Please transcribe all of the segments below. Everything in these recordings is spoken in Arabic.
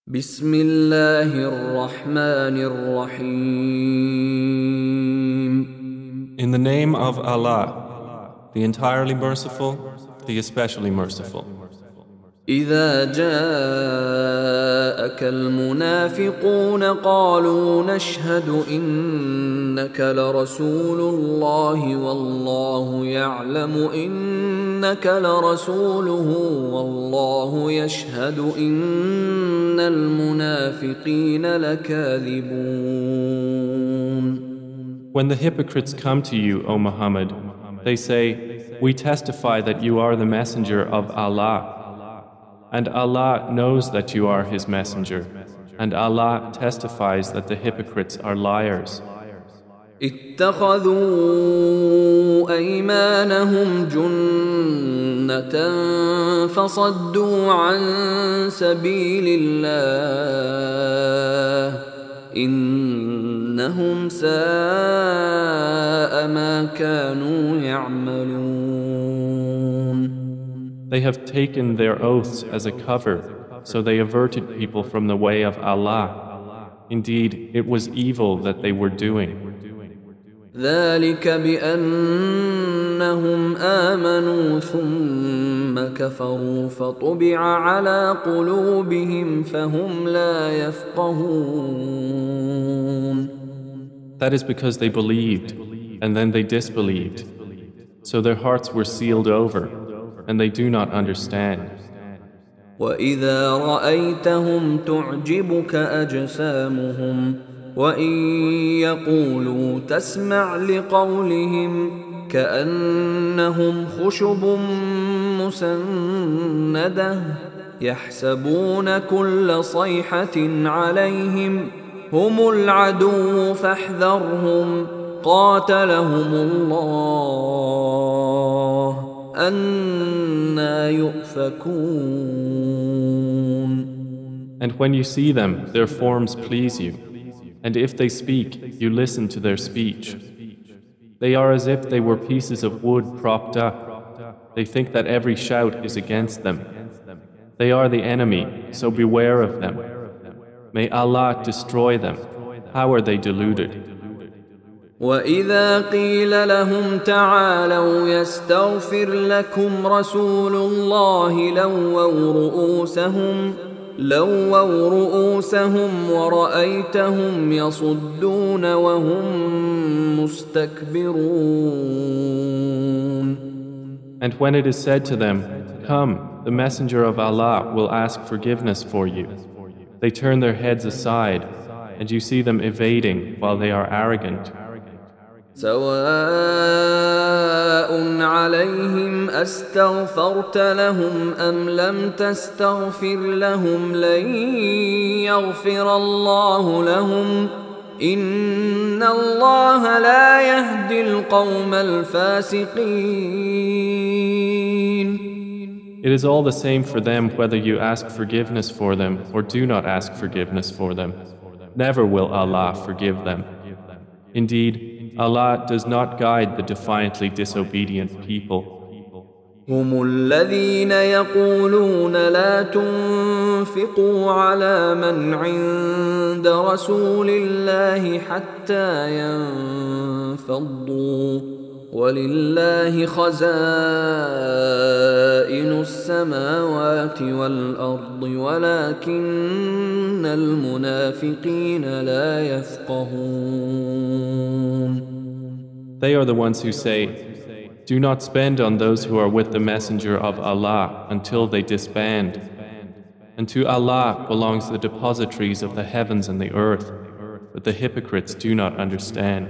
بسم الله الرحمن الرحيم. In the name of Allah, the entirely merciful, the especially merciful. إذا جاءك المنافقون قالوا نشهد إنك لرسول الله والله يعلم إنك لرسوله والله يشهد إن المنافقين لكاذبون. When the hypocrites come to you, O Muhammad, they say, "We testify that you are the messenger of Allah." And Allah knows that you are His messenger, and Allah testifies that the hypocrites are liars. اتخذوا أيمانهم جنة فصدوا عن سبيل الله إنهم ساء ما كانوا يعملون. They have taken their oaths as a cover, so they averted people from the way of Allah. Indeed, it was evil that they were doing. ذلك بأنهم آمنوا ثم كفروا فطبع على قلوبهم فهم لا يفقهون. That is because they believed, and then they disbelieved. So their hearts were sealed over, and they do not understand. وإذا رأيتهم تعجبك أجسامهم وإن يقولوا تسمع لقولهم كأنهم خشب مسندة يحسبون كل صيحة عليهم هم العدو فاحذرهم قاتلهم الله أنى يؤفكون. And when you see them, their forms please you. And if they speak, you listen to their speech. They are as if they were pieces of wood propped up. They think that every shout is against them. They are the enemy, so beware of them. May Allah destroy them. How are they deluded? وإذا قيل لهم تعالوا يستغفر لكم رسول الله لووا رؤوسهم ورأيتهم يصدون وهم مستكبرون. And when it is said to them, "Come, the messenger of Allah will ask forgiveness for you," they turn their heads aside, and you see them evading while they are arrogant. سواء عليهم أستغفرت لهم أم لم تستغفر لهم لن يغفر الله لهم إن الله لا يهدي القوم الفاسقين. It is all the same for them whether you ask forgiveness for them or do not ask forgiveness for them. Never will Allah forgive them. Indeed, Allah does not guide the defiantly disobedient people. هم الذين يقولون لا تنفقوا على من عند رسول الله حتى ينفضوا ولله خزائن السماوات والأرض ولكن المنافقين لا يفقهون. They are the ones who say, "Do not spend on those who are with the messenger of Allah until they disband. And to Allah belongs the depositories of the heavens and the earth, but the hypocrites do not understand."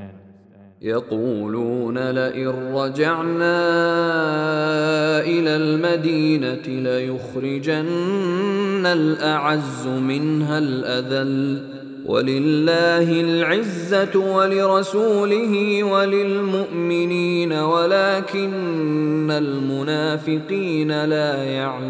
يقولون لئن رجعنا إلى المدينة ليخرجن الأعز منها الأذل ولله العزة ولرسوله وللمؤمنين ولكن المنافقين لا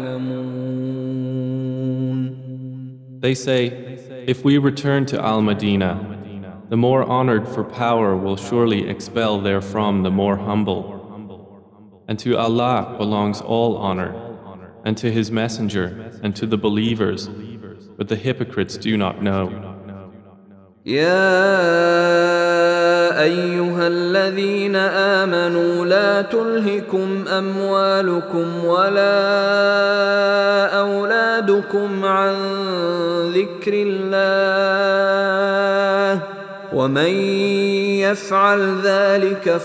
يعلمون. They say, "If we return to Al-Madinah, the more honored for power will surely expel therefrom the more humble. And to Allah belongs all honor, and to His Messenger, and to the believers, but the hypocrites do not know. يا أيها الذين آمنوا لا تلهكم أموالكم ولا أولادكم عن ذكر الله ومن يفعل ذلك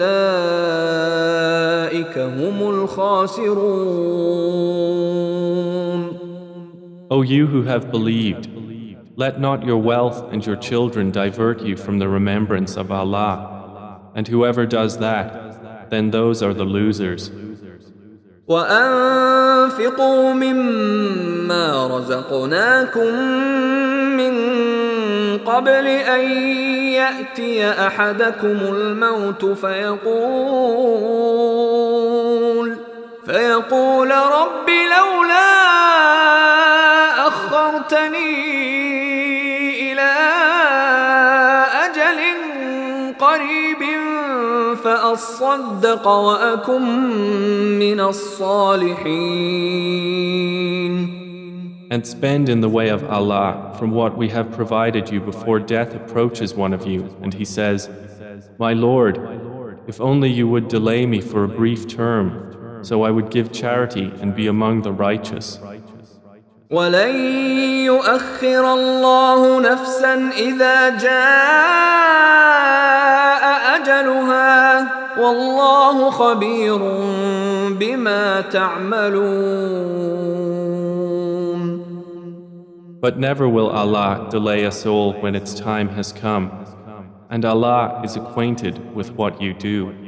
فأولئك هم الخاسرون. O you who have believed, let not your wealth and your children divert you from the remembrance of Allah, and whoever does that, then those are the losers. وأنفقوا مما رزقناكم من قبل أن يأتي أحدكم الموت فيقول رب لولا أخرتني إلى أجل قريب فأصدق وأكن من الصالحين. And spend in the way of Allah from what we have provided you before death approaches one of you, and he says, My Lord, if only you would delay me for a brief term, so I would give charity and be among the righteous. وَلَن يُؤَخِّرَ اللَّهُ نَفْسًا إِذَا جَاءَ أَجَلُهَا وَاللَّهُ خَبِيرٌ بِمَا تَعْمَلُونَ. But never will Allah delay a soul when its time has come, and Allah is acquainted with what you do.